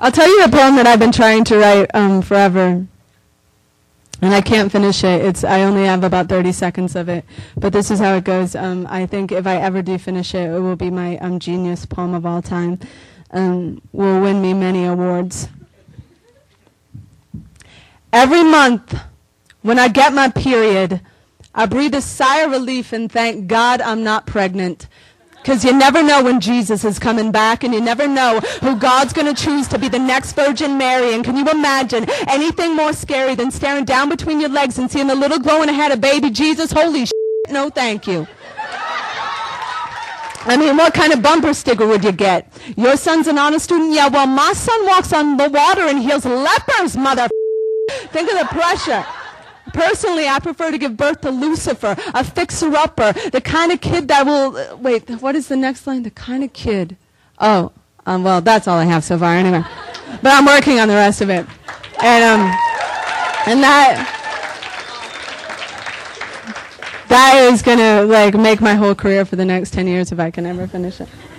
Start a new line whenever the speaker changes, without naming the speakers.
I'll tell you a poem that I've been trying to write forever. And I can't finish it. I only have about 30 seconds of it. But this is how it goes. I think if I ever do finish it, it will be my genius poem of all time. Will win me many awards. Every month, when I get my period, I breathe a sigh of relief and thank God I'm not pregnant. Because you never know when Jesus is coming back, and you never know who God's going to choose to be the next Virgin Mary. And can you imagine anything more scary than staring down between your legs and seeing the little glowing head of baby Jesus? Holy shit, no thank you. I mean, what kind of bumper sticker would you get? Your son's an honor student? Yeah, well, my son walks on the water and heals lepers, mother. Think of the pressure. Personally, I prefer to give birth to Lucifer, a fixer-upper, the kind of kid that will... Wait, what is the next line? The kind of kid... Oh, well, that's all I have so far anyway. But I'm working on the rest of it. And that is going to, like, make my whole career for the next 10 years if I can ever finish it.